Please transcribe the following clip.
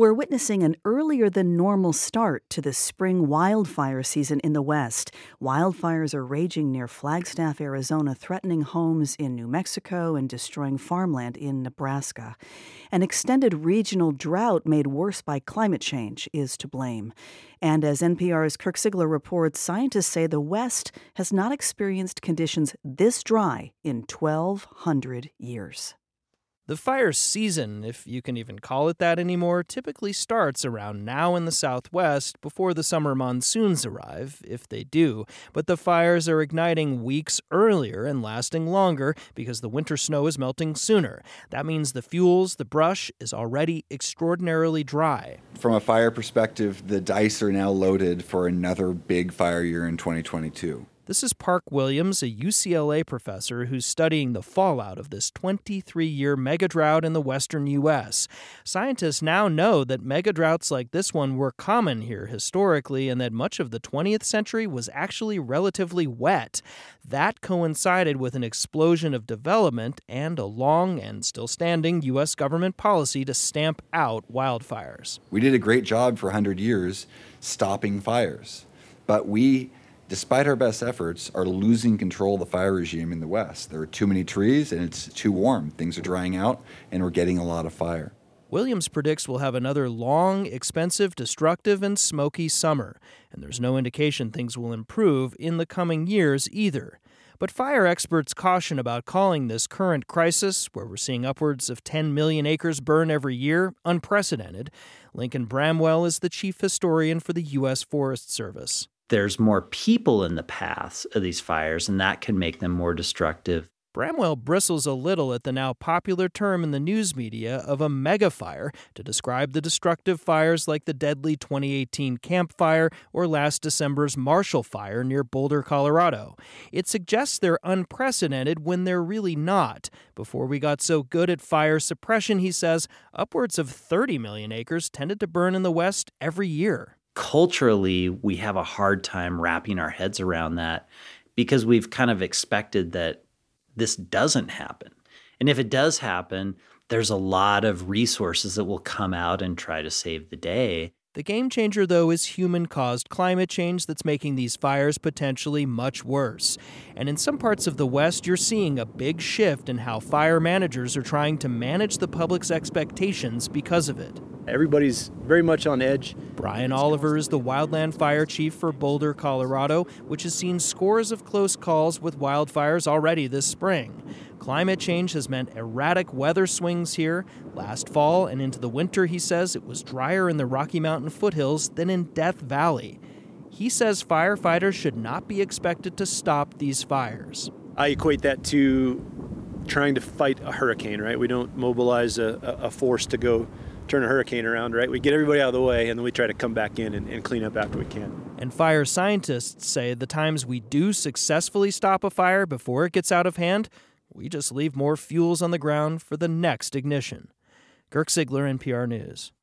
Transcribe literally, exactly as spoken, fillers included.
We're witnessing an earlier than normal start to the spring wildfire season in the West. Wildfires are raging near Flagstaff, Arizona, threatening homes in New Mexico and destroying farmland in Nebraska. An extended regional drought made worse by climate change is to blame. And as N P R's Kirk Siegler reports, scientists say the West has not experienced conditions this dry in twelve hundred years. The fire season, if you can even call it that anymore, typically starts around now in the Southwest before the summer monsoons arrive, if they do. But the fires are igniting weeks earlier and lasting longer because the winter snow is melting sooner. That means the fuels, the brush, is already extraordinarily dry. From a fire perspective, the dice are now loaded for another big fire year in twenty twenty-two. This is Park Williams, a U C L A professor who's studying the fallout of this twenty-three-year megadrought in the western U S. Scientists now know that megadroughts like this one were common here historically and that much of the twentieth century was actually relatively wet. That coincided with an explosion of development and a long and still standing U S government policy to stamp out wildfires. We did a great job for one hundred years stopping fires, but we despite our best efforts, are losing control of the fire regime in the West. There are too many trees and it's too warm. Things are drying out and we're getting a lot of fire. Williams predicts we'll have another long, expensive, destructive, and smoky summer. And there's no indication things will improve in the coming years either. But fire experts caution about calling this current crisis, where we're seeing upwards of ten million acres burn every year, unprecedented. Lincoln Bramwell is the chief historian for the U S Forest Service. There's more people in the paths of these fires, and that can make them more destructive. Bramwell bristles a little at the now popular term in the news media of a megafire to describe the destructive fires like the deadly twenty eighteen Camp Fire or last December's Marshall Fire near Boulder, Colorado. It suggests they're unprecedented when they're really not. Before we got so good at fire suppression, he says, upwards of thirty million acres tended to burn in the West every year. Culturally, we have a hard time wrapping our heads around that because we've kind of expected that this doesn't happen. And if it does happen, there's a lot of resources that will come out and try to save the day. The game changer, though, is human-caused climate change that's making these fires potentially much worse. And in some parts of the West, you're seeing a big shift in how fire managers are trying to manage the public's expectations because of it. Everybody's very much on edge. Brian Oliver is the wildland fire chief for Boulder, Colorado, which has seen scores of close calls with wildfires already this spring. Climate change has meant erratic weather swings here. Last fall and into the winter, he says, it was drier in the Rocky Mountain foothills than in Death Valley. He says firefighters should not be expected to stop these fires. I equate that to trying to fight a hurricane, right? We don't mobilize a, a force to go turn a hurricane around, right? We get everybody out of the way, and then we try to come back in and, and clean up after we can. And fire scientists say the times we do successfully stop a fire before it gets out of hand, we just leave more fuels on the ground for the next ignition. Kirk Siegler, N P R News.